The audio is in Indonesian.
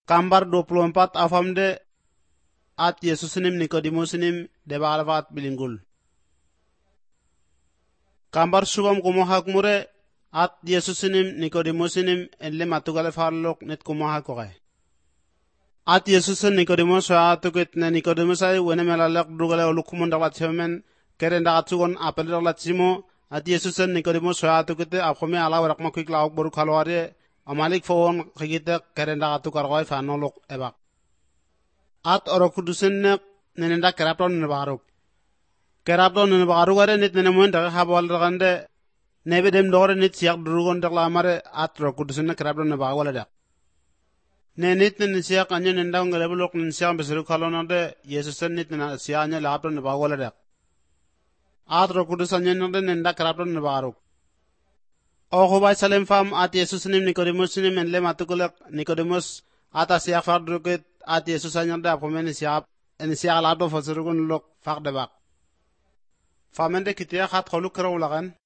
Gambar 24 afamde at Yesusinim Nikodemusinim debalvat bilingul. Gambar subam kumohak mure at Yesusinim Nikodemusinim enle matugale farlok net kumohak koke. At Yesusin Nikodemus atukit na Nikodemusai wene melalak dugale olukumun dalat semen keren dakatsugon apel dalat simo at Yesusin Nikodemus atukite apkome ala warak makwik lauk boru kalware amalik fawon kigite keren dakatukar koy fanolok ebak. At orokudusin nenenda kerapton nebaruk. Kerapton nebaruk are nit nenemun daga habwal dagande nebe dem dore nit siyak durugon daklamare at orokudusin kerapton nebawala dak. Nenit siyak anya nenda ngelebulok siyak beseru kalonade Yesusen nit nena siyak anya lapton nebawala dak. At orokudusin anya nenda kerapton nebaruk. Oho bay salem fam at Yesusinim Nikodemusinim enle matukulak Nikodemus at siyak fardrukit at Yesus anya da komen siyak en siyak lapton faserugon lok fakdebak. Famende kitiya khat kholu kero ulagan